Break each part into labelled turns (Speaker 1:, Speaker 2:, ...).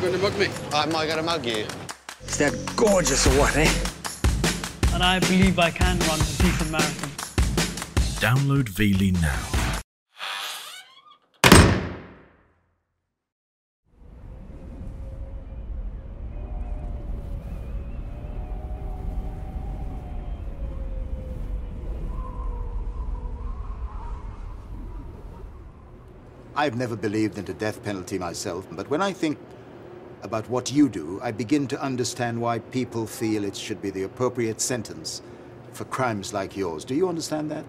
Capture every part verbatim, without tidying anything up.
Speaker 1: going to mug me?
Speaker 2: Am I going to mug you?
Speaker 3: Is that gorgeous or what, eh?
Speaker 4: And I believe I can run a decent marathon.
Speaker 5: Download Veely now.
Speaker 6: I've never believed in the death penalty myself, but when I think about what you do, I begin to understand why people feel it should be the appropriate sentence for crimes like yours. Do you understand that?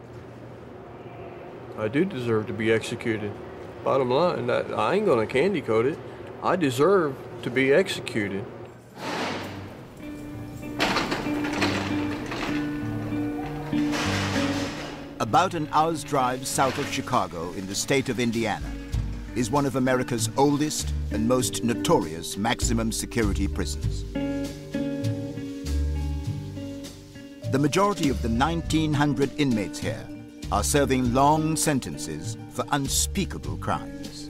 Speaker 7: I do deserve to be executed. Bottom line, I, I ain't gonna candy coat it. I deserve to be executed.
Speaker 6: About an hour's drive south of Chicago in the state of Indiana is one of America's oldest and most notorious maximum security prisons. The majority of the nineteen hundred inmates here are serving long sentences for unspeakable crimes.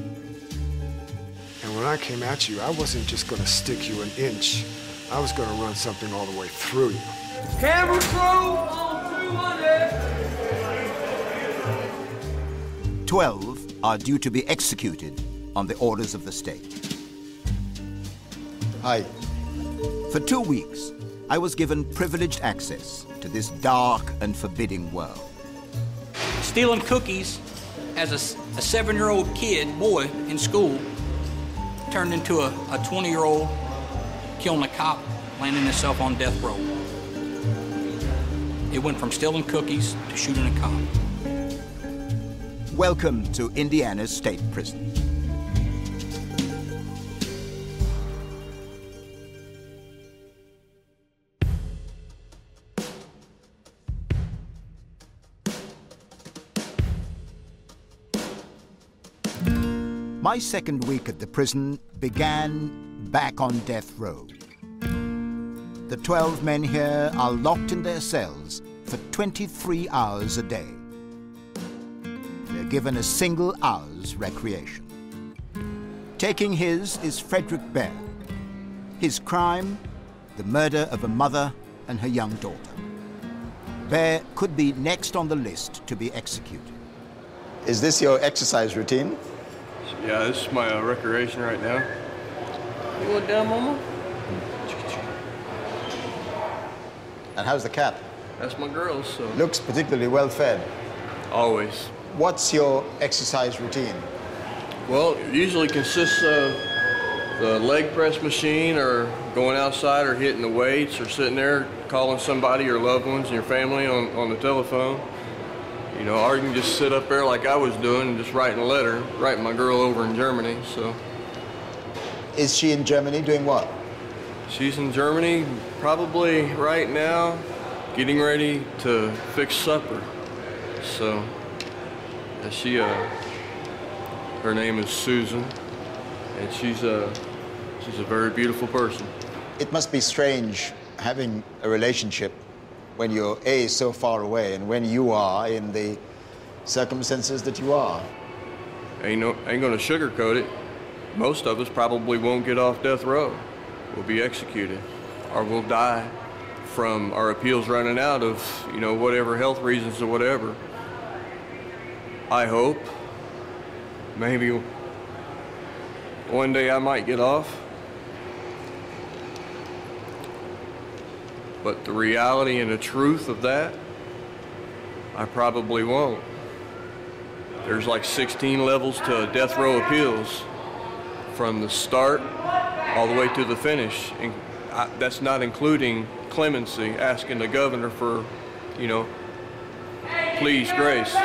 Speaker 8: And when I came at you, I wasn't just going to stick you an inch. I was going to run something all the way through you.
Speaker 9: Camera crew on two hundred!
Speaker 6: Twelve are due to be executed on the orders of the state. Hi. For two weeks, I was given privileged access to this dark and forbidding world.
Speaker 10: Stealing cookies as a, a seven-year-old kid, boy, in school, turned into a twenty-year-old killing a cop, landing himself on death row. It went from stealing cookies to shooting a cop.
Speaker 6: Welcome to Indiana State Prison. My second week at the prison began back on death row. The twelve men here are locked in their cells for twenty-three hours a day. They're given a single hour's recreation. Taking his is Frederick Bear. His crime, the murder of a mother and her young daughter. Bear could be next on the list to be executed.
Speaker 2: Is this your exercise routine?
Speaker 7: Yeah, this is my uh, recreation right now. You want down, Mama?
Speaker 2: And how's the cat?
Speaker 7: That's my girl, so...
Speaker 2: Looks particularly well fed.
Speaker 7: Always.
Speaker 2: What's your exercise routine?
Speaker 7: Well, it usually consists of the leg press machine or going outside or hitting the weights or sitting there calling somebody, your loved ones and your family on, on the telephone. You know, or you can just sit up there like I was doing and just writing a letter, writing my girl over in Germany, so.
Speaker 2: Is she in Germany doing what?
Speaker 7: She's in Germany probably right now getting ready to fix supper. So, yeah, she, uh, her name is Susan, and she's a, she's a very beautiful person.
Speaker 2: It must be strange having a relationship when you're A, so far away, and when you are in the circumstances that you are.
Speaker 7: Ain't, no, ain't gonna sugarcoat it. Most of us probably won't get off death row. We'll be executed, or we'll die from our appeals running out of, you know, whatever health reasons or whatever. I hope, maybe one day I might get off. But the reality and the truth of that, I probably won't. There's like sixteen levels to death row appeals, from the start all the way to the finish. And I, that's not including clemency, asking the governor for, you know, please, grace.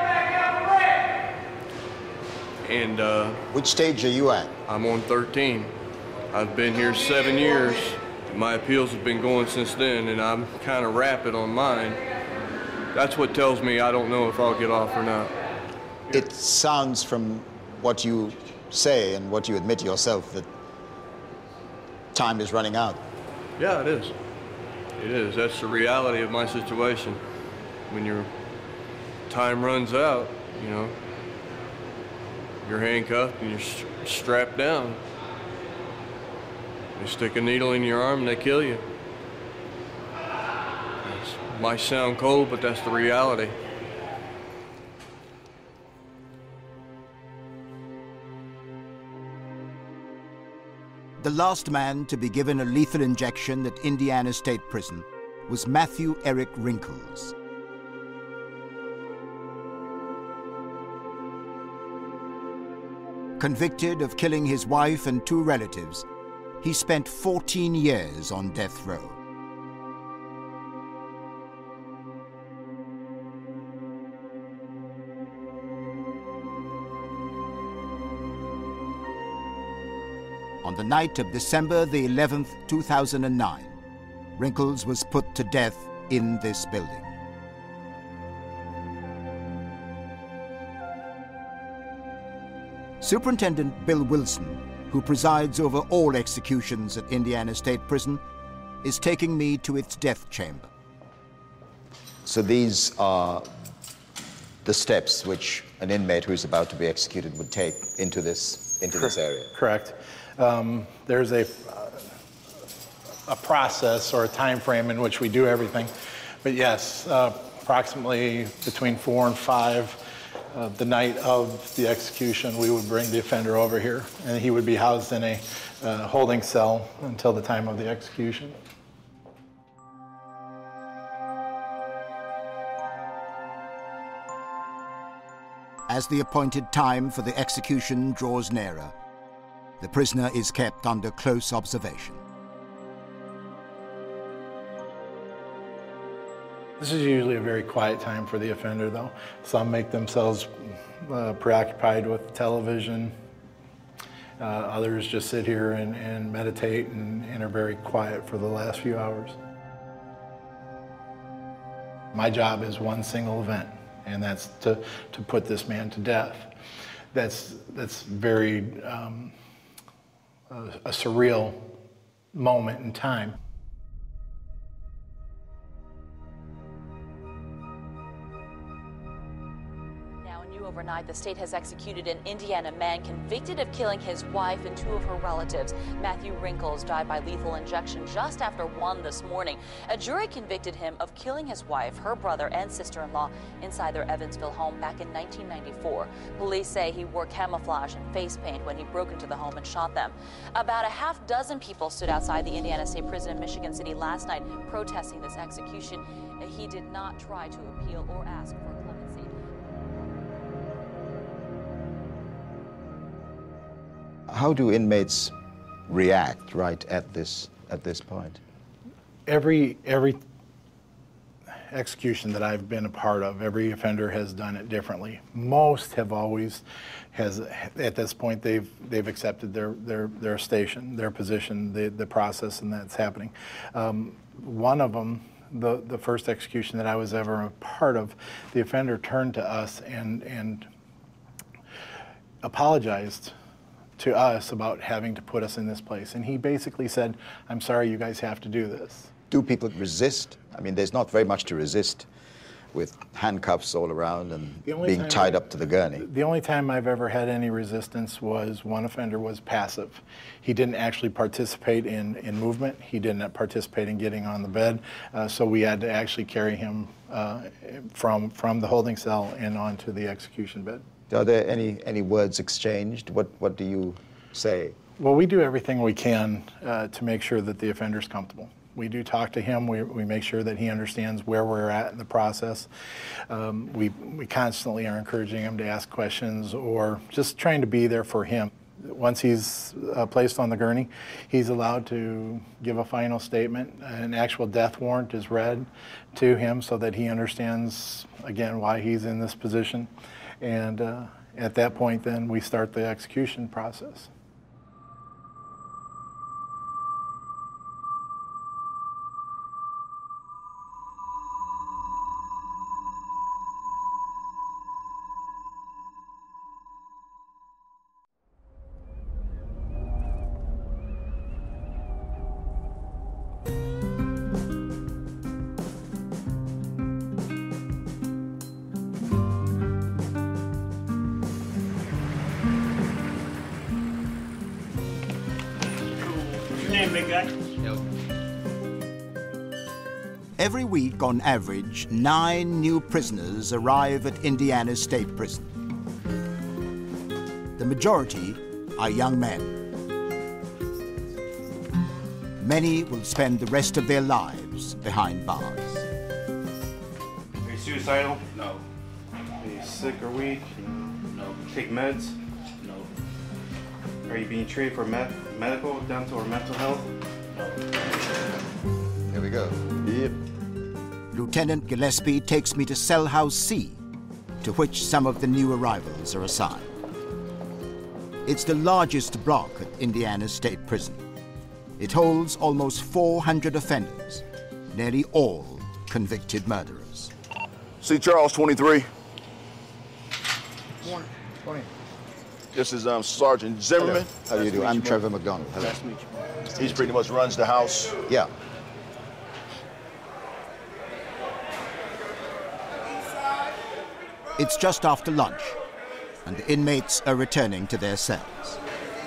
Speaker 7: And uh,
Speaker 2: which stage are you at?
Speaker 7: I'm on thirteen. I've been here seven years. My appeals have been going since then, and I'm kind of rapid on mine. That's what tells me I don't know if I'll get off or not.
Speaker 2: It sounds from what you say and what you admit yourself that time is running out.
Speaker 7: Yeah, it is. It is. That's the reality of my situation. When your time runs out, you know, you're handcuffed and you're strapped down. They stick a needle in your arm and they kill you. It might sound cold, but that's the reality.
Speaker 6: The last man to be given a lethal injection at Indiana State Prison was Matthew Eric Wrinkles. Convicted of killing his wife and two relatives, he spent fourteen years on death row. On the night of December the eleventh, two thousand nine, Wrinkles was put to death in this building. Superintendent Bill Wilson, who presides over all executions at Indiana State Prison, is taking me to its death chamber.
Speaker 2: So these are the steps which an inmate who is about to be executed would take into this, into this area?
Speaker 1: Correct. Um, there's a, a process or a time frame in which we do everything. But yes, uh, approximately between four and five, uh, the night of the execution, we would bring the offender over here, and he would be housed in a uh, holding cell until the time of the execution.
Speaker 6: As the appointed time for the execution draws nearer, the prisoner is kept under close observation.
Speaker 1: This is usually a very quiet time for the offender, though. Some make themselves uh, preoccupied with television. Uh, others just sit here and, and meditate and, and are very quiet for the last few hours. My job is one single event, and that's to, to put this man to death. That's, that's very um, a, a surreal moment in time.
Speaker 11: Overnight, the state has executed an Indiana man convicted of killing his wife and two of her relatives. Matthew Wrinkles died by lethal injection just after one this morning. A jury convicted him of killing his wife, her brother, and sister-in-law inside their Evansville home back in nineteen ninety-four. Police say he wore camouflage and face paint when he broke into the home and shot them. About a half dozen people stood outside the Indiana State Prison in Michigan City last night protesting this execution. He did not try to appeal or ask for clemency.
Speaker 2: How do inmates react right at this at this point?
Speaker 1: Every every execution that I've been a part of, every offender has done it differently. Most have always has at this point they've they've accepted their their their station, their position, the the process, and that's happening. Um, one of them, the the first execution that I was ever a part of, the offender turned to us and and apologized to us about having to put us in this place. And he basically said, I'm sorry, you guys have to do this.
Speaker 2: Do people resist? I mean, there's not very much to resist with handcuffs all around and being tied up to the gurney.
Speaker 1: The only time I've ever had any resistance was one offender was passive. He didn't actually participate in, in movement. He didn't participate in getting on the bed. Uh, so we had to actually carry him uh, from, from the holding cell and onto the execution bed.
Speaker 2: Are there any, any words exchanged? What, what do you say?
Speaker 1: Well, we do everything we can uh, to make sure that the offender's comfortable. We do talk to him. We, we make sure that he understands where we're at in the process. Um, we, we constantly are encouraging him to ask questions or just trying to be there for him. Once he's uh, placed on the gurney, he's allowed to give a final statement. An actual death warrant is read to him so that he understands, again, why he's in this position. And uh, at that point, then, we start the execution process.
Speaker 9: name, big guy?
Speaker 6: Every week, on average, nine new prisoners arrive at Indiana State Prison. The majority are young men. Many will spend the rest of their lives behind bars.
Speaker 12: Are you suicidal? No. Are you sick or weak? No. Take meds? No. Are you being treated for med medical, dental, or mental health? No.
Speaker 2: Here we go. Yep.
Speaker 6: Lieutenant Gillespie takes me to Cell House C, to which some of the new arrivals are assigned. It's the largest block at Indiana State Prison. It holds almost four hundred offenders, nearly all convicted murderers.
Speaker 13: C. Charles, twenty-three.
Speaker 2: Morning. Morning.
Speaker 13: This is um, Sergeant Zimmerman.
Speaker 2: Hello. How do you do? I'm Trevor McDonald. Hello.
Speaker 13: Nice to meet you. He pretty much runs the house.
Speaker 2: Yeah.
Speaker 6: It's just after lunch, and the inmates are returning to their cells.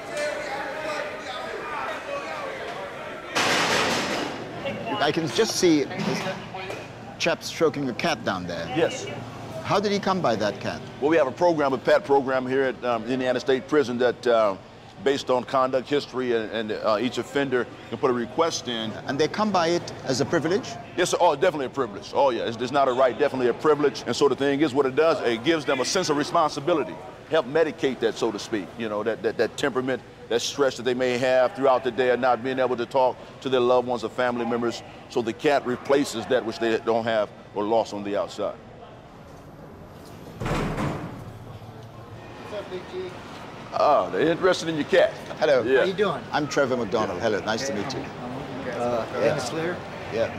Speaker 2: I can just see this chap stroking a cat down there.
Speaker 13: Yes.
Speaker 2: How did he come by that cat?
Speaker 13: Well, we have a program, a pet program here at um, Indiana State Prison that, uh, based on conduct history, and, and uh, each offender can put a request in.
Speaker 2: And they come by it as a privilege?
Speaker 13: Yes, sir. Oh, definitely a privilege. Oh, yeah. It's, it's not a right, definitely a privilege. And so the thing is, what it does, it gives them a sense of responsibility, help medicate that, so to speak, you know, that, that, that temperament, that stress that they may have throughout the day of not being able to talk to their loved ones or family members. So the cat replaces that which they don't have or lost on the outside.
Speaker 14: What's up, Big G?
Speaker 13: Oh, they're interested in your cat.
Speaker 2: Hello.
Speaker 13: Yeah.
Speaker 14: How you doing?
Speaker 2: I'm Trevor McDonald. Hello, nice to meet you.
Speaker 14: Uh, Dennis Lear?
Speaker 2: Yeah.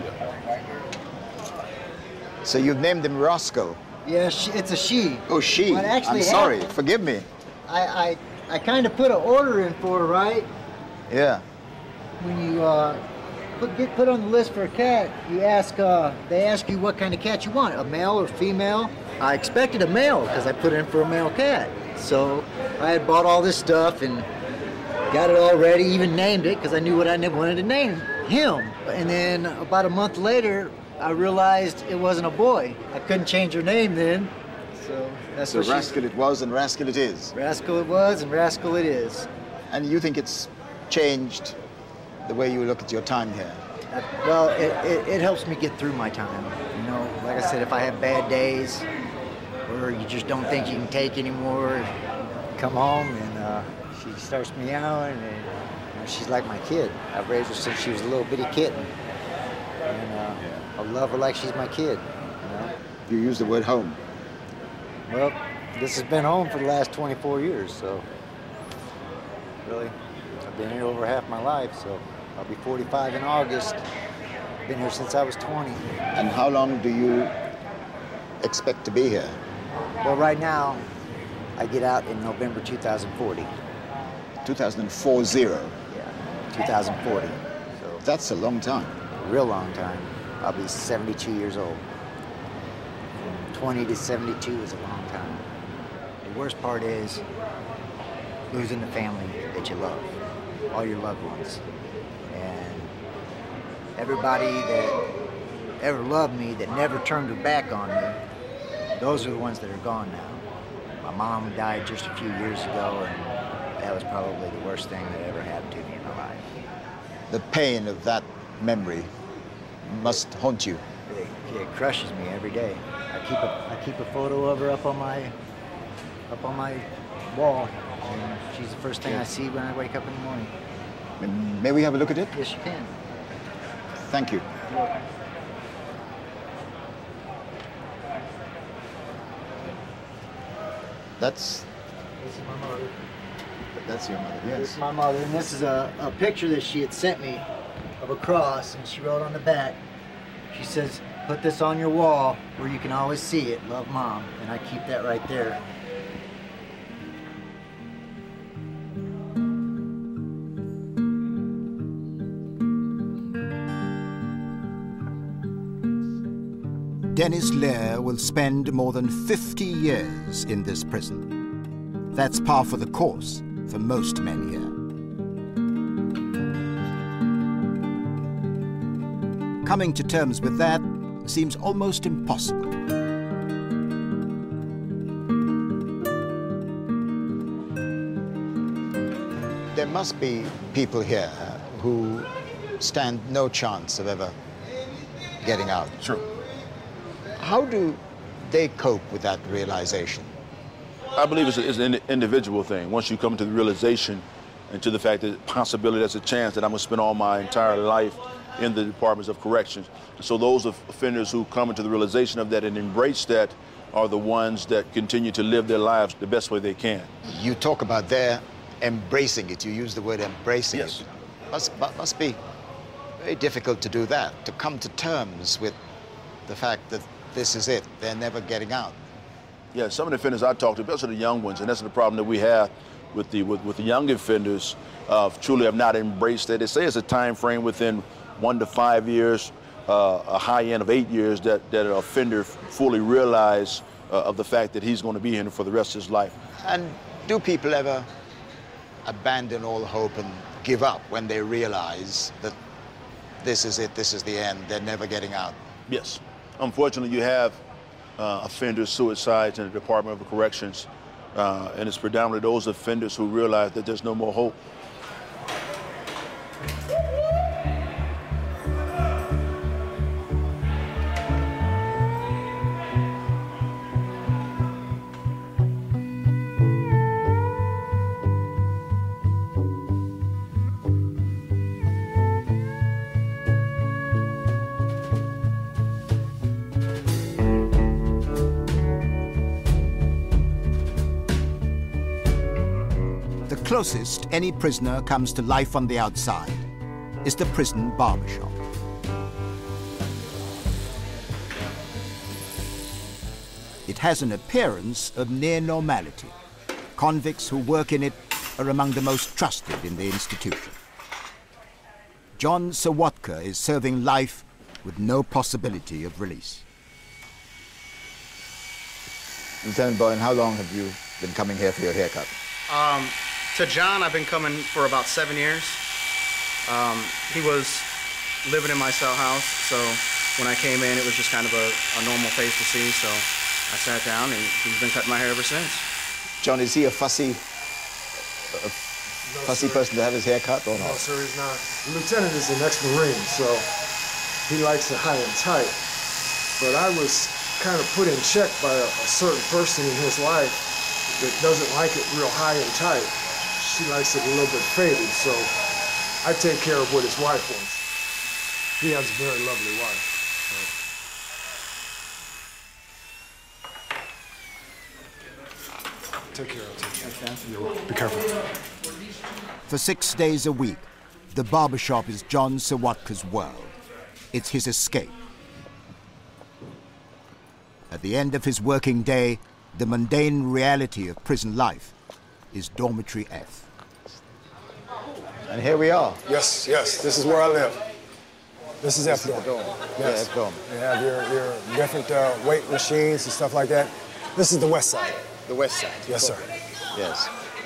Speaker 2: So you've named him Roscoe?
Speaker 14: Yeah, she, it's a she.
Speaker 2: Oh, she.
Speaker 14: Well, actually
Speaker 2: I'm sorry.
Speaker 14: happened.
Speaker 2: Forgive me.
Speaker 14: I, I, I kind of put an order in for her, right?
Speaker 2: Yeah.
Speaker 14: When you uh, put, get put on the list for a cat, you ask, uh, they ask you what kind of cat you want, a male or female. I expected a male because I put in for a male cat. So I had bought all this stuff and got it all ready, even named it because I knew what I wanted to name him. And then about a month later, I realized it wasn't a boy. I couldn't change her name then. So that's
Speaker 2: So
Speaker 14: what
Speaker 2: Rascal it was and Rascal it is.
Speaker 14: Rascal it was and Rascal it is.
Speaker 2: And you think it's changed the way you look at your time here?
Speaker 14: Uh, well, it, it, it helps me get through my time. You know, like I said, if I have bad days or you just don't think you can take anymore, you come home and uh, she starts meowing, and you know, she's like my kid. I've raised her since she was a little bitty kitten. And uh, I love her like she's my kid. You know?
Speaker 2: You use the word home.
Speaker 14: Well, this has been home for the last twenty-four years, so really, I've been here over half my life, so I'll be forty-five in August. Been here since I was twenty.
Speaker 2: And how long do you expect to be here?
Speaker 14: Well, right now, I get out in November two thousand forty.
Speaker 2: two thousand four zero?
Speaker 14: Yeah, two thousand forty. So
Speaker 2: that's a long time.
Speaker 14: A real long time. I'll be seventy-two years old. From twenty to seventy-two is a long time. The worst part is losing the family that you love, all your loved ones. And everybody that ever loved me, that never turned her back on me, those are the ones that are gone now. My mom died just a few years ago, and that was probably the worst thing that ever happened to me in my life.
Speaker 2: The pain of that memory must haunt you.
Speaker 14: It, it crushes me every day. I keep a I keep a photo of her up on my up on my wall, and she's the first thing I see when I wake up in the morning.
Speaker 2: May we have a look at it?
Speaker 14: Yes, you can.
Speaker 2: Thank you.
Speaker 14: You're welcome.
Speaker 2: That's
Speaker 14: This is my mother.
Speaker 2: that's your mother. Yes.
Speaker 14: This is my mother, and this is a, a picture that she had sent me of a cross, and she wrote on the back, she says, put this on your wall where you can always see it. Love, Mom. And I keep that right there.
Speaker 6: Dennis Lear will spend more than fifty years in this prison. That's par for the course for most men here. Coming to terms with that seems almost impossible.
Speaker 2: There must be people here who stand no chance of ever getting out.
Speaker 13: True.
Speaker 2: How do they cope with that realization?
Speaker 13: I believe it's, a, it's an individual thing. Once you come to the realization and to the fact that possibility, there's a chance that I'm going to spend all my entire life in the departments of corrections. So those offenders who come into the realization of that and embrace that are the ones that continue to live their lives the best way they can.
Speaker 2: You talk about their embracing it. You use the word embracing
Speaker 13: yes.
Speaker 2: it. Must, must be very difficult to do that, to come to terms with the fact that this is it. They're never getting out.
Speaker 13: Yeah, some of the offenders I talk to, especially the young ones, and that's the problem that we have with the with, with the young offenders, uh, truly have not embraced it. They say it's a time frame within one to five years, uh, a high end of eight years, that, that an offender fully realize uh, of the fact that he's going to be here for the rest of his life.
Speaker 2: And do people ever abandon all hope and give up when they realize that this is it, this is the end, they're never getting out?
Speaker 13: Yes. Unfortunately, you have uh, offenders, suicides in the Department of Corrections, uh, and it's predominantly those offenders who realize that there's no more hope.
Speaker 6: The closest any prisoner comes to life on the outside is the prison barbershop. It has an appearance of near normality. Convicts who work in it are among the most trusted in the institution. John Sawatka is serving life with no possibility of release.
Speaker 2: Lieutenant Bowen, how long have you been coming here for your haircut?
Speaker 15: Um, to John, I've been coming for about seven years. Um, he was living in my cell house, so when I came in, it was just kind of a, a normal face to see, so I sat down, and he's been cutting my hair ever since.
Speaker 2: John, is he a fussy, a fussy
Speaker 8: sir.
Speaker 2: person to have his hair cut or not?
Speaker 8: No, sir, he's not. The lieutenant is an ex-Marine, so he likes it high and tight. But I was kind of put in check by a, a certain person in his life that doesn't like it real high and tight. She likes it a little bit faded, so I take care of what his wife wants. He has a very lovely wife. So. Take care of it. You're welcome. Be careful.
Speaker 6: For six days a week, the barbershop is John Sawatka's world. It's his escape. At the end of his working day, the mundane reality of prison life is Dormitory F.
Speaker 2: And here we are.
Speaker 8: Yes, yes, this is where I live. This is F dorm.
Speaker 2: Yes.
Speaker 8: Yeah,
Speaker 2: F dorm.
Speaker 8: You have your, your different uh, weight machines and stuff like that. This is the west side.
Speaker 2: The west side?
Speaker 8: Yes, sir.
Speaker 2: Yes.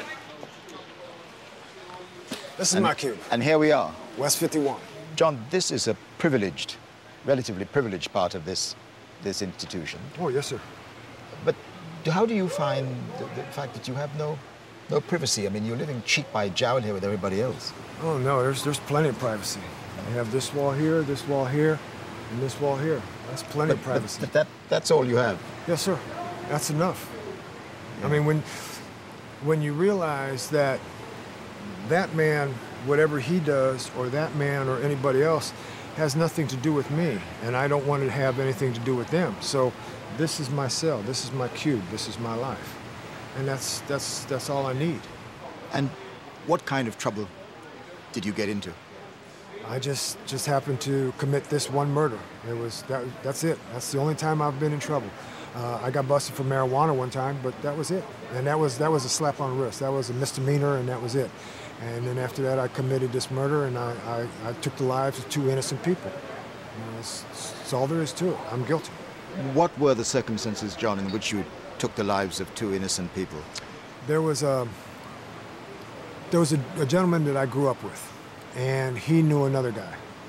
Speaker 8: This is
Speaker 2: and,
Speaker 8: my cube.
Speaker 2: And here we are.
Speaker 8: West fifty-one.
Speaker 2: John, this is a privileged, relatively privileged part of this, this institution.
Speaker 8: Oh, yes, sir.
Speaker 2: But how do you find the, the fact that you have no, no privacy? I mean, you're living cheek by jowl here with everybody else.
Speaker 8: Oh, no, there's, there's plenty of privacy. You have this wall here, this wall here, and this wall here. That's plenty
Speaker 2: but,
Speaker 8: of privacy.
Speaker 2: But, but that, that's all you have?
Speaker 8: Yes, sir. That's enough. Yeah. I mean, when, when you realize that that man, whatever he does, or that man or anybody else, has nothing to do with me, and I don't want to have anything to do with them. So this is my cell, this is my cube, this is my life. And that's, that's, that's all I need.
Speaker 6: And what kind of trouble did you get into?
Speaker 8: I just, just happened to commit this one murder. It was, that, that's it. That's the only time I've been in trouble. Uh, I got busted for marijuana one time, but that was it. And that was, that was a slap on the wrist. That was a misdemeanor, and that was it. And then after that, I committed this murder, and I, I, I took the lives of two innocent people. You know, that's, that's all there is to it. I'm guilty.
Speaker 2: What were the circumstances, John, in which you took the lives of two innocent people?
Speaker 8: There was a, there was a, a gentleman that I grew up with, and he knew another guy.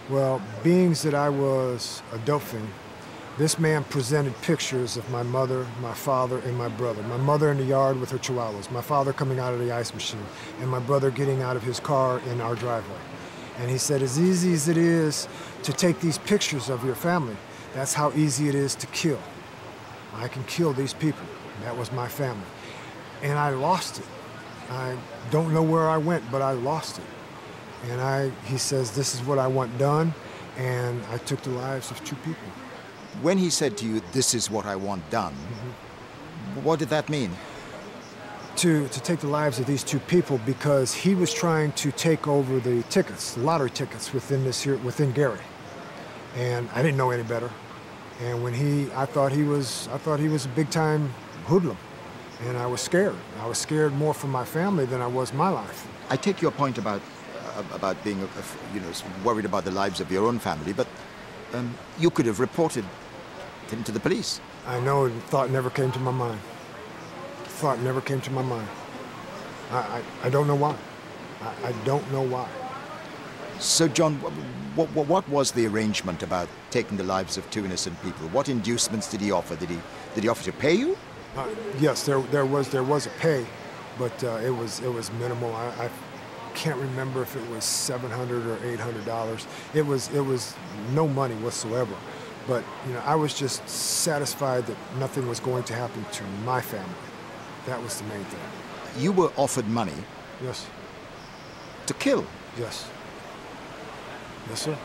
Speaker 8: Well, being that I was a dope fiend, this man presented pictures of my mother, my father, and my brother. My mother in the yard with her chihuahuas, my father coming out of the ice machine, and my brother getting out of his car in our driveway. And he said, as easy as it is to take these pictures of your family, that's how easy it is to kill. I can kill these people. That was my family. And I lost it. I don't know where I went, but I lost it. And I, he says, this is what I want done, and I took the lives of two people.
Speaker 6: When he said to you, this is what I want done, mm-hmm. what did that mean?
Speaker 8: To, to take the lives of these two people because he was trying to take over the tickets, the lottery tickets within this here, within Gary. And I didn't know any better. And when he, I thought he was, I thought he was a big time hoodlum. And I was scared. I was scared more for my family than I was my life.
Speaker 6: I take your point about, uh, about being, uh, you know, worried about the lives of your own family, but um, you could have reported him to the police.
Speaker 8: I know, thought never came to my mind. Thought never came to my mind. I, I, I don't know why. I, I don't know why.
Speaker 6: So, John, what, what, what was the arrangement about taking the lives of two innocent people? What inducements did he offer? Did he, did he offer to pay you?
Speaker 8: Uh, yes, there, there was there was a pay, but uh, it was it was minimal. I, I can't remember if it was seven hundred or eight hundred dollars. It was it was no money whatsoever. But you know, I was just satisfied that nothing was going to happen to my family. That was the main thing.
Speaker 6: You were offered money.
Speaker 8: Yes.
Speaker 6: To kill.
Speaker 8: Yes. Yes, sir.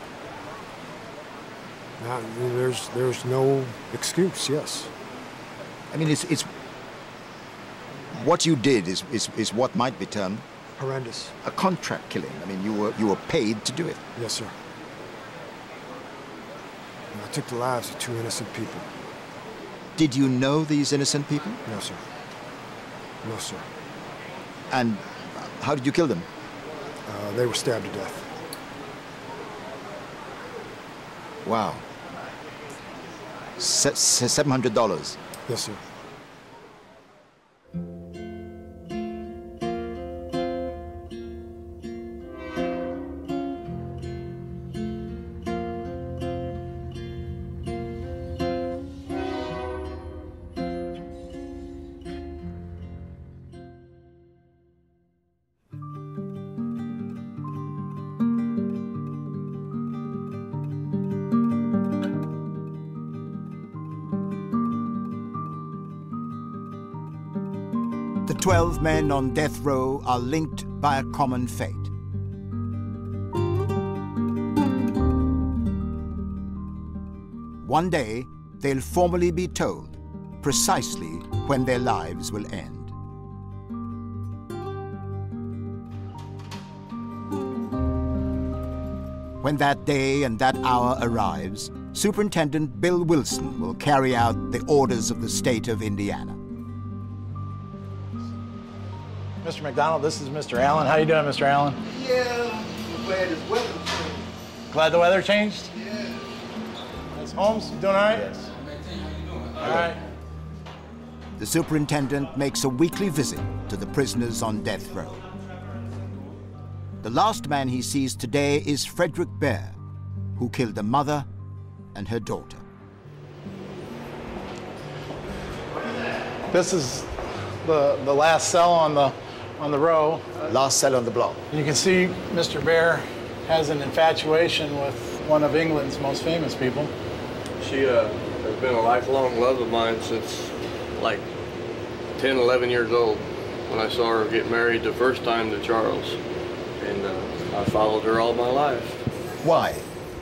Speaker 8: Now, there's there's no excuse. Yes.
Speaker 6: I mean, it's, it's what you did is, is, is what might be termed
Speaker 8: horrendous.
Speaker 6: A contract killing. I mean, you were, you were paid to do it.
Speaker 8: Yes, sir. And I took the lives of two innocent people.
Speaker 6: Did you know these innocent people?
Speaker 8: No, sir. No, sir.
Speaker 6: And how did you kill them?
Speaker 8: Uh, they were stabbed to death.
Speaker 6: Wow. Se seven hundred dollars.
Speaker 8: Yes, sir.
Speaker 6: The twelve men on death row are linked by a common fate. One day, they'll formally be told precisely when their lives will end. When that day and that hour arrives, Superintendent Bill Wilson will carry out the orders of the state of Indiana.
Speaker 1: Mister McDonald, this is Mister Allen. How you doing, Mister Allen?
Speaker 16: Yeah, I'm glad this weather changed.
Speaker 1: Glad the weather changed?
Speaker 16: Yeah.
Speaker 1: Miss Holmes, you doing all right?
Speaker 16: Yes.
Speaker 1: All right.
Speaker 6: The superintendent makes a weekly visit to the prisoners on death row. The last man he sees today is Frederick Bear, who killed a mother and her daughter.
Speaker 1: This is the, the last cell on the, on the row.
Speaker 6: Last cell on the block.
Speaker 1: You can see Mister Bear has an infatuation with one of England's most famous people.
Speaker 7: She uh, has been a lifelong love of mine since like ten, eleven years old when I saw her get married the first time to Charles. And uh, I followed her all my life.
Speaker 6: Why?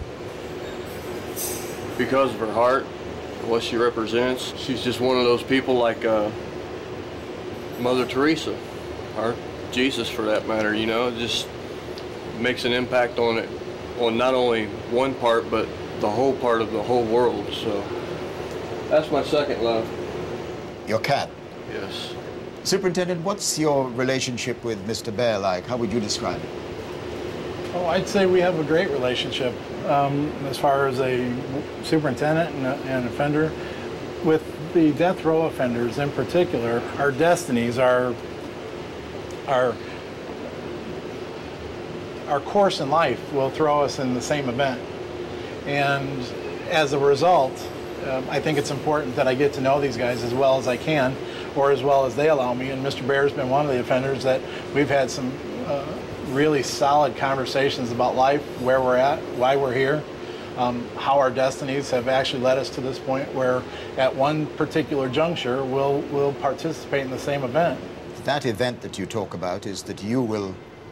Speaker 7: Because of her heart, what she represents. She's just one of those people like uh, Mother Teresa, or Jesus for that matter, you know, it just makes an impact on it, on not only one part, but the whole part of the whole world. So that's my second love.
Speaker 6: Your cat?
Speaker 7: Yes.
Speaker 6: Superintendent, what's your relationship with Mister Bear like? How would you describe it?
Speaker 1: Oh, I'd say we have a great relationship um, as far as a superintendent and, a, and offender. With the death row offenders in particular, our destinies are, are our course in life will throw us in the same event. And as a result, um, I think it's important that I get to know these guys as well as I can, or as well as they allow me. And Mister Bear's been one of the offenders that we've had some uh, really solid conversations about life, where we're at, why we're here, um, how our destinies have actually led us to this point where at one particular juncture we'll, we'll participate in the same event.
Speaker 2: That event that you talk about is that you will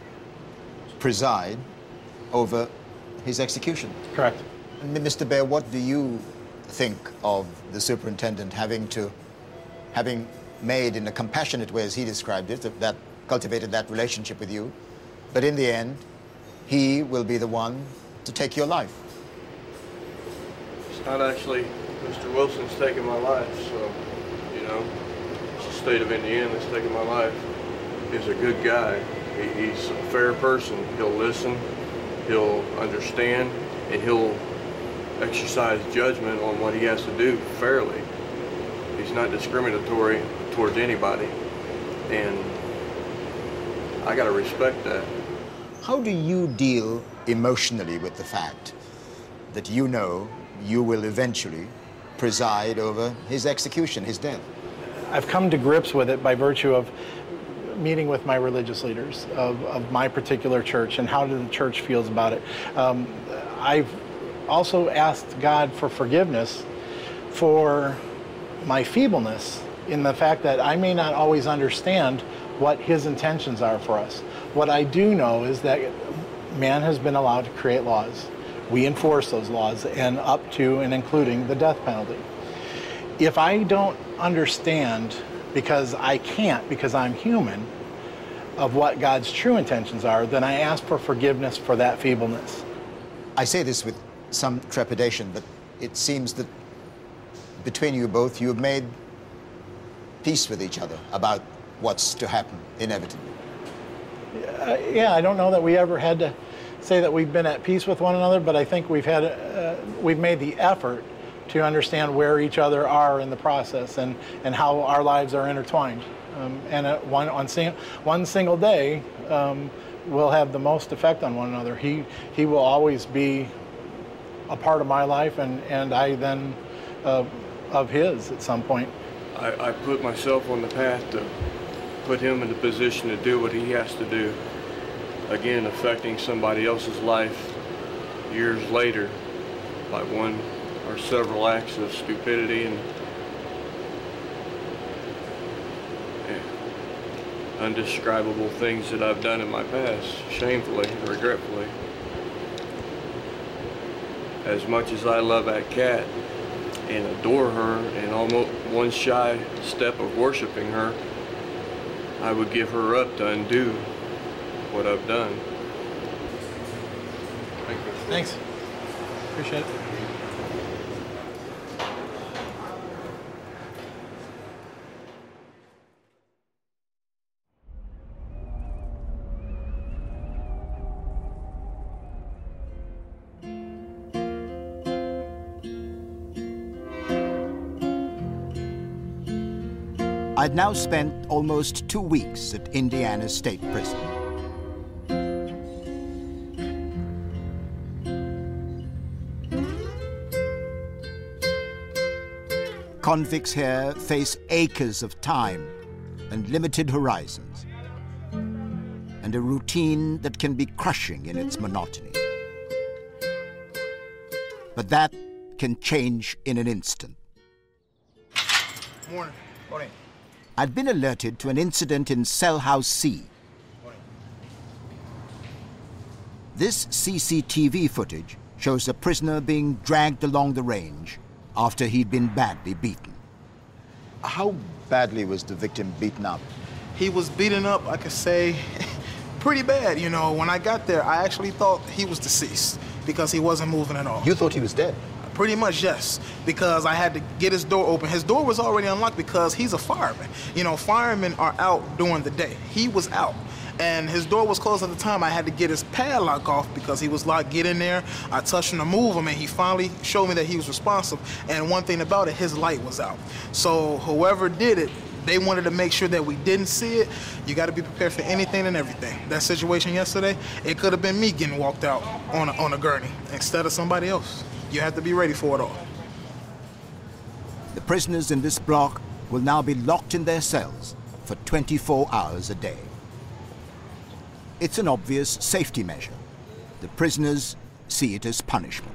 Speaker 2: preside over his execution.
Speaker 1: Correct.
Speaker 2: Mister Bear, what do you think of the superintendent having to, having made in a compassionate way, as he described it, that, that cultivated that relationship with you, but in the end, he will be the one to take your life?
Speaker 7: It's not actually Mister Wilson's taking my life, so, you know, it's the state of Indiana that's taking my life. He's a good guy. He, he's a fair person. He'll listen, he'll understand, and he'll exercise judgment on what he has to do fairly. He's not discriminatory towards anybody, and I gotta respect that.
Speaker 2: How do you deal emotionally with the fact that you know you will eventually preside over his execution, his death?
Speaker 1: I've come to grips with it by virtue of meeting with my religious leaders of, of my particular church and how the church feels about it. Um, I've also asked God for forgiveness for my feebleness in the fact that I may not always understand what his intentions are for us. What I do know is that man has been allowed to create laws. We enforce those laws, and up to and including the death penalty. If I don't understand, because I can't, because I'm human, of what God's true intentions are, then I ask for forgiveness for that feebleness.
Speaker 2: I say this with some trepidation, but it seems that between you both, you have made peace with each other about what's to happen inevitably.
Speaker 1: Uh, yeah, I don't know that we ever had to say that we've been at peace with one another, but I think we've had, uh, we've made the effort to understand where each other are in the process and, and how our lives are intertwined. Um, and at one, on sing, one single day, um, we'll have the most effect on one another. He, he will always be a part of my life, and, and I then uh, of his at some point.
Speaker 7: I, I put myself on the path to put him in the position to do what he has to do. Again, affecting somebody else's life years later by one or several acts of stupidity and, and undescribable things that I've done in my past, shamefully, regretfully. As much as I love that cat and adore her and almost one shy step of worshiping her, I would give her up to undo what I've done. Thank you.
Speaker 1: Thanks. Appreciate it.
Speaker 6: I'd now spent almost two weeks at Indiana State Prison. Convicts here face acres of time and limited horizons, and a routine that can be crushing in its monotony. But that can change in an instant.
Speaker 8: Morning. Morning.
Speaker 6: I'd been alerted to an incident in Cell House C. This C C T V footage shows a prisoner being dragged along the range after he'd been badly beaten.
Speaker 2: How badly was the victim beaten up?
Speaker 17: He was beaten up, I could say, pretty bad. You know, when I got there, I actually thought he was deceased because he wasn't moving at all.
Speaker 2: You thought he was dead?
Speaker 17: Pretty much, yes, because I had to get his door open. His door was already unlocked because he's a fireman. You know, firemen are out during the day. He was out, and his door was closed at the time. I had to get his padlock off because he was locked. Get in there. I touched him to move him, and he finally showed me that he was responsive. And one thing about it, his light was out. So whoever did it They wanted to make sure that we didn't see it. You got to be prepared for anything and everything. That situation yesterday, it could have been me getting walked out on a, on a gurney instead of somebody else. You have to be ready for it all.
Speaker 6: The prisoners in this block will now be locked in their cells for twenty-four hours a day. It's an obvious safety measure. The prisoners see it as punishment.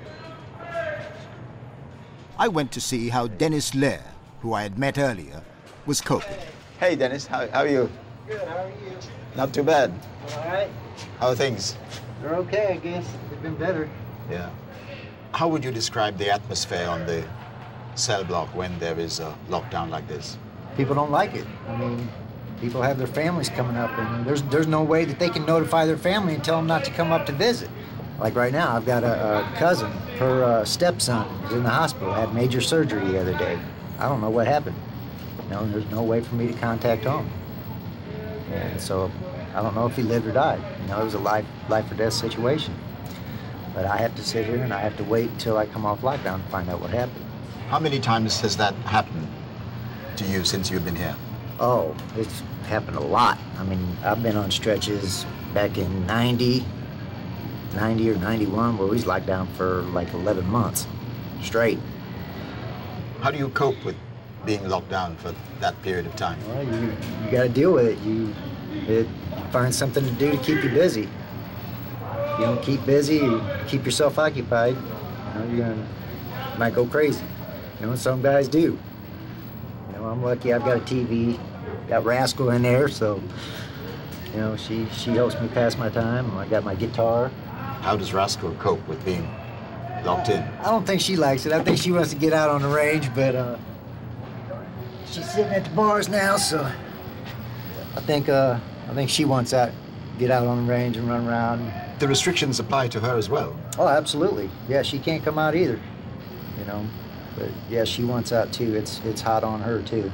Speaker 6: I went to see how Dennis Lair, who I had met earlier, was coping.
Speaker 2: Hey, Dennis, how, how are you?
Speaker 14: Good, how are you?
Speaker 2: Not too bad.
Speaker 14: All right.
Speaker 2: How are things?
Speaker 14: They're okay, I guess. They've been better.
Speaker 2: Yeah. How would you describe the atmosphere on the cell block when there is a lockdown like this?
Speaker 14: People don't like it. I mean, people have their families coming up, and there's there's no way that they can notify their family and tell them not to come up to visit. Like right now, I've got a, a cousin, her uh, stepson is in the hospital, had major surgery the other day. I don't know what happened. You know, there's no way for me to contact home. And so I don't know if he lived or died. You know, it was a life, life or death situation. But I have to sit here and I have to wait until I come off lockdown to find out what happened.
Speaker 2: How many times has that happened to you since you've been here?
Speaker 14: Oh, it's happened a lot. I mean, I've been on stretches back in ninety, ninety or ninety-one where we was locked down for like eleven months straight.
Speaker 2: How do you cope with being locked down for that period of time?
Speaker 14: Well, you, you got to deal with it. You it, find something to do to keep you busy. If you don't keep busy, you keep yourself occupied, you know, you're gonna, you might go crazy. You know, some guys do. You know, I'm lucky I've got a T V, got Rascal in there, so, you know, she, she helps me pass my time. I got my guitar.
Speaker 2: How does Rascal cope with being locked in?
Speaker 14: I don't think she likes it. I think she wants to get out on the range, but uh, she's sitting at the bars now, so I think uh, I think she wants out, get out on the range and run around.
Speaker 2: The restrictions apply to her as well?
Speaker 14: Oh, absolutely. Yeah, she can't come out either, you know. But yeah, she wants out too. It's it's hot on her too.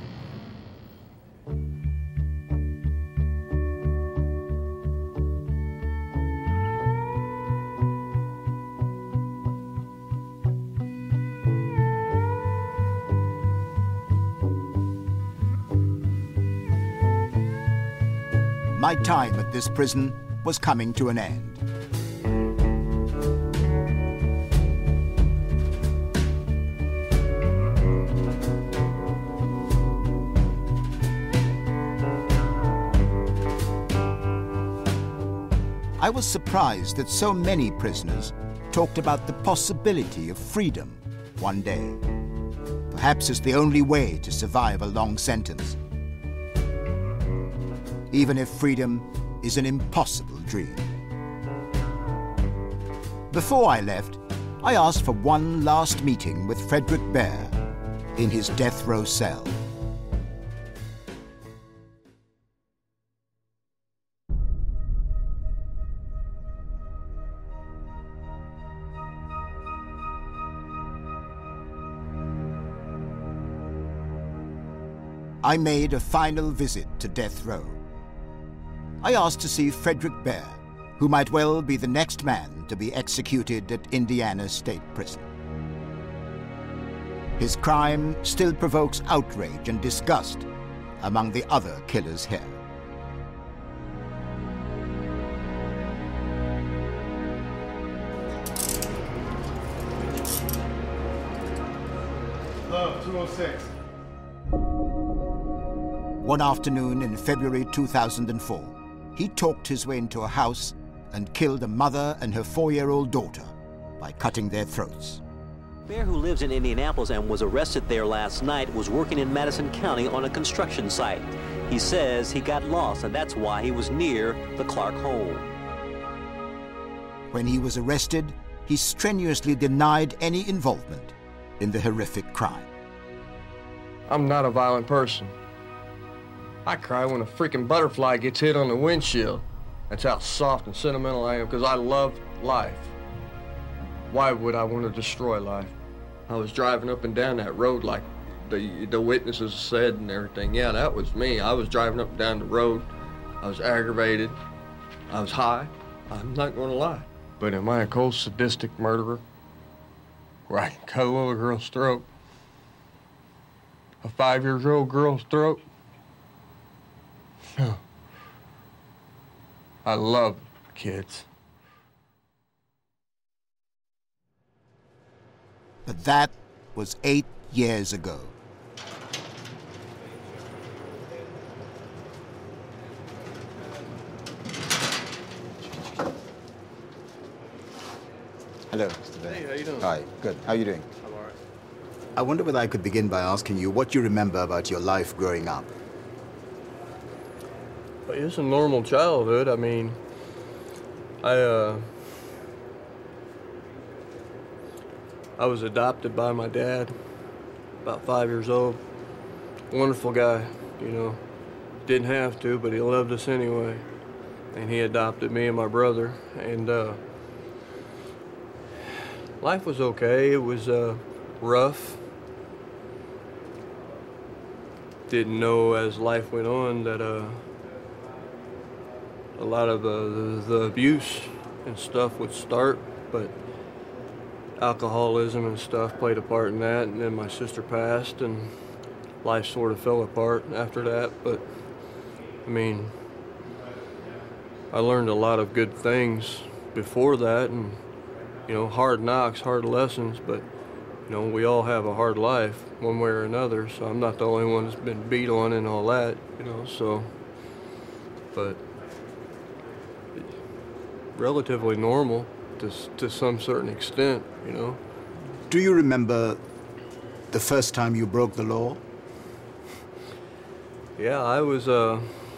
Speaker 6: My time at this prison was coming to an end. I was surprised that so many prisoners talked about the possibility of freedom one day, perhaps as the only way to survive a long sentence, even if freedom is an impossible dream. Before I left, I asked for one last meeting with Frederick Bear in his death row cell. I made a final visit to death row. I asked to see Frederick Bear, who might well be the next man to be executed at Indiana State Prison. His crime still provokes outrage and disgust among the other killers here.
Speaker 12: Love, two oh six.
Speaker 6: One afternoon in February two thousand four, he talked his way into a house and killed a mother and her four-year-old daughter by cutting their throats.
Speaker 18: Bear, who lives in Indianapolis and was arrested there last night, was working in Madison County on a construction site. He says he got lost, and that's why he was near the Clark home.
Speaker 6: When he was arrested, he strenuously denied any involvement in the horrific crime.
Speaker 7: I'm not a violent person. I cry when a freaking butterfly gets hit on the windshield. That's how soft and sentimental I am, because I love life. Why would I want to destroy life? I was driving up and down that road like the, the witnesses said and everything. Yeah, that was me. I was driving up and down the road. I was aggravated. I was high. I'm not going to lie. But am I a cold, sadistic murderer where I can cut a little girl's throat? a five-year-old girl's throat. I love kids.
Speaker 6: But that was eight years ago.
Speaker 2: Hello, Mister Bear.
Speaker 7: Hey, how you doing?
Speaker 2: Hi, good. How are you doing?
Speaker 7: I'm all right.
Speaker 2: I wonder whether I could begin by asking you what you remember about your life growing up.
Speaker 7: But it's a normal childhood. I mean, I, uh, I was adopted by my dad, about five years old. Wonderful guy, you know. Didn't have to, but he loved us anyway. And he adopted me and my brother. And uh, life was okay. It was uh, rough. Didn't know as life went on that uh, a lot of the, the, the abuse and stuff would start, but alcoholism and stuff played a part in that, and then my sister passed and life sort of fell apart after that. But I mean, I learned a lot of good things before that, and you know, hard knocks, hard lessons, but you know, we all have a hard life one way or another, so I'm not the only one that's been beat on and all that, you know, so, but relatively normal to, to some certain extent, you know.
Speaker 6: Do you remember the first time you broke the law?
Speaker 7: Yeah, I was, uh,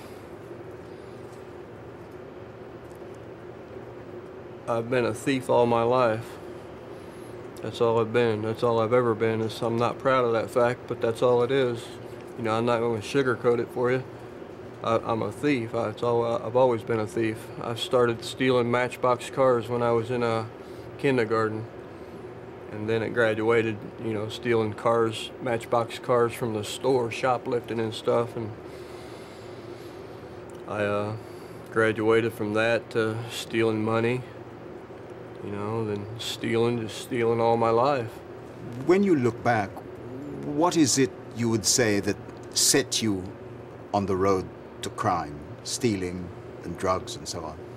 Speaker 7: I've been a thief all my life. That's all I've been. That's all I've ever been. Is I'm not proud of that fact, but that's all it is. You know, I'm not going to sugarcoat it for you. I, I'm a thief. I, it's all, I've always been a thief. I started stealing Matchbox cars when I was in a kindergarten, and then it graduated. You know, stealing cars, Matchbox cars from the store, shoplifting and stuff, and I uh, graduated from that to stealing money. You know, then stealing, just stealing all my life.
Speaker 6: When you look back, what is it you would say that set you on the road to crime, stealing and drugs and so on?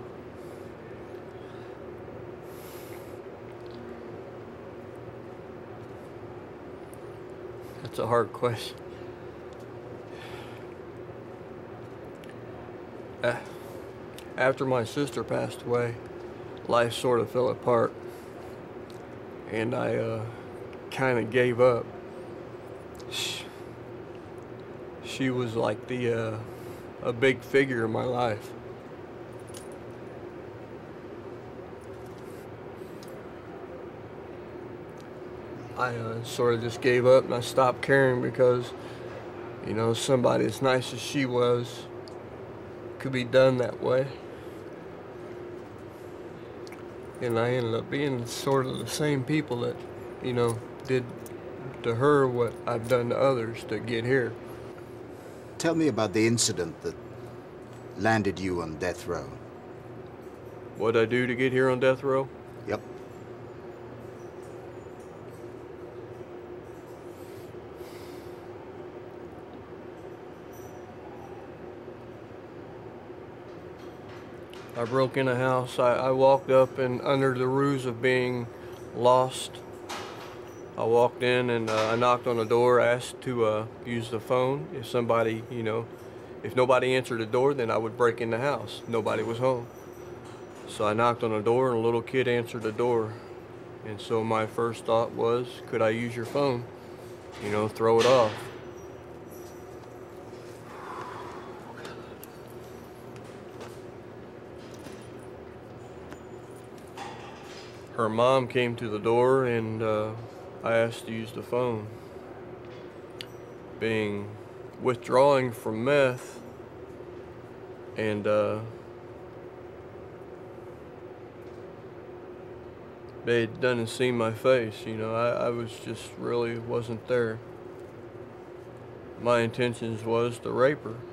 Speaker 7: That's a hard question. After my sister passed away, life sort of fell apart, and I uh, kind of gave up. She, she was like the uh, a big figure in my life. I uh, sort of just gave up and I stopped caring because, you know, somebody as nice as she was could be done that way. And I ended up being sort of the same people that, you know, did to her what I've done to others to get here.
Speaker 6: Tell me about the incident that landed you on death row.
Speaker 7: What'd I do to get here on death row?
Speaker 6: Yep.
Speaker 7: I broke in a house. I, I walked up and under the ruse of being lost, I walked in and uh, I knocked on the door, asked to uh, use the phone. If somebody, you know, if nobody answered the door, then I would break in the house. Nobody was home. So I knocked on the door and a little kid answered the door. And so my first thought was, could I use your phone? You know, throw it off. Her mom came to the door and uh, I asked to use the phone. Being withdrawing from meth and uh, they didn't see my face, you know, I, I was just really wasn't there. My intentions was to rape her.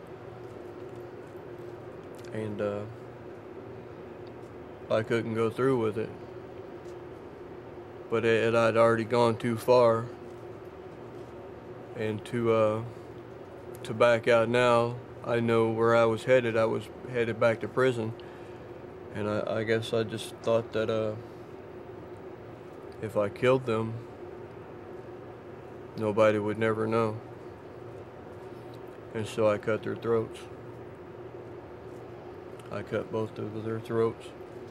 Speaker 7: And uh, I couldn't go through with it. But it, I'd already gone too far. And to, uh, to back out now, I know where I was headed. I was headed back to prison. And I, I guess I just thought that uh, if I killed them, nobody would never know. And so I cut their throats. I cut both of their throats.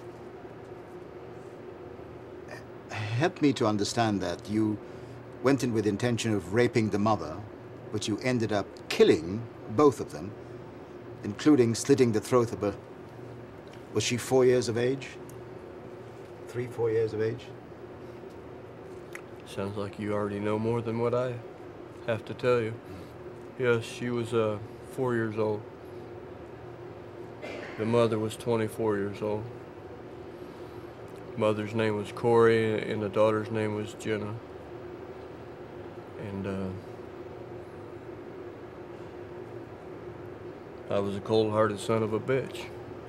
Speaker 6: Help me to understand that. You went in with the intention of raping the mother, but you ended up killing both of them, including slitting the throat of her. Was she four years of age? Three, four years of age?
Speaker 7: Sounds like you already know more than what I have to tell you. Yes, she was uh, four years old. The mother was twenty-four years old. Mother's name was Corey, and the daughter's name was Jenna. And uh, I was a cold-hearted son of a bitch.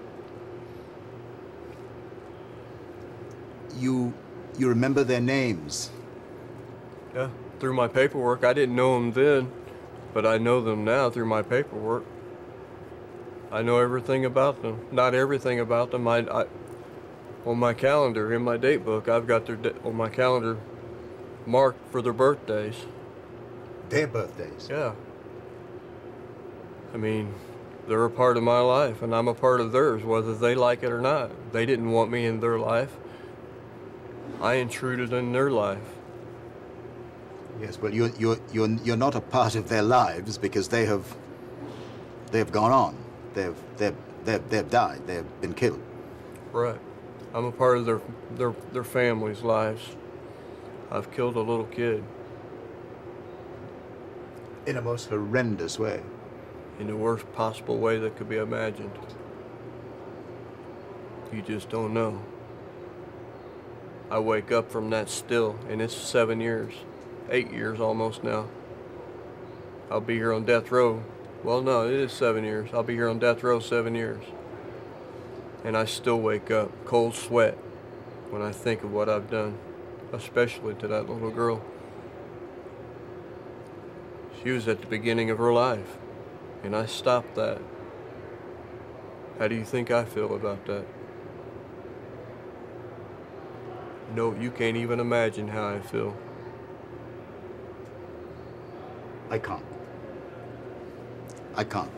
Speaker 6: You, you remember their names?
Speaker 7: Yeah, through my paperwork. I didn't know them then, but I know them now through my paperwork. I know everything about them. Not everything about them. I, I on my calendar, in my date book, I've got their on my calendar marked for their birthdays.
Speaker 6: Their birthdays?
Speaker 7: Yeah. I mean, they're a part of my life, and I'm a part of theirs, whether they like it or not. They didn't want me in their life. I intruded in their life.
Speaker 6: Yes, well, you're, you're, you're, you're not a part of their lives because they have, they have gone on. They've, they've, they've, they've died. They've been killed.
Speaker 7: Right. I'm a part of their, their, their families' lives. I've killed a little kid.
Speaker 6: In a most horrendous way.
Speaker 7: In the worst possible way that could be imagined. You just don't know. I wake up from that still, and it's seven years, eight years almost now. I'll be here on death row. Well, no, it is seven years. I'll be here on death row seven years. And I still wake up, cold sweat, when I think of what I've done, especially to that little girl. She was at the beginning of her life, and I stopped that. How do you think I feel about that? No, you can't even imagine how I feel.
Speaker 6: I can't. I can't.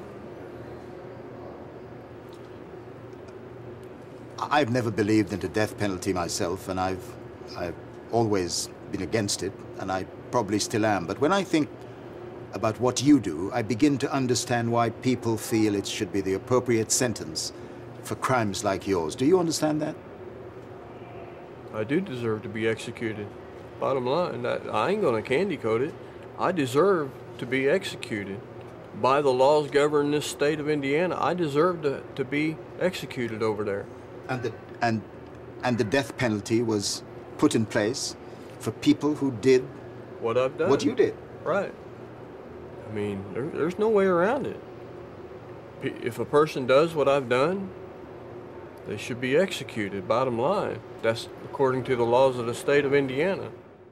Speaker 6: I've never believed in the death penalty myself, and I've, I've always been against it, and I probably still am. But when I think about what you do, I begin to understand why people feel it should be the appropriate sentence for crimes like yours. Do you understand that?
Speaker 7: I do deserve to be executed. Bottom line, that, I ain't gonna candy coat it. I deserve to be executed. By the laws governing this state of Indiana, I deserve to, to be executed over there.
Speaker 6: And the, and, and the death penalty was put in place for people who did
Speaker 7: what I've done.
Speaker 6: What you did.
Speaker 7: Right. I mean, there, there's no way around it. If a person does what I've done, they should be executed, bottom line. That's according to the laws of the state of Indiana.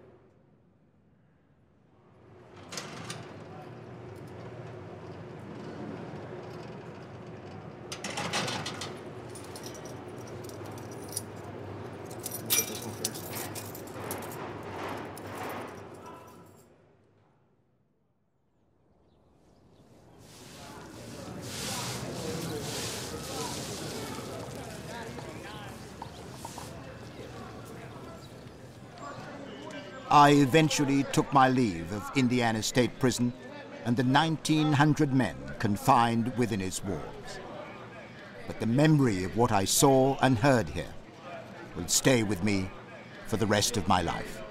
Speaker 6: I eventually took my leave of Indiana State Prison and the nineteen hundred men confined within its walls. But the memory of what I saw and heard here will stay with me for the rest of my life.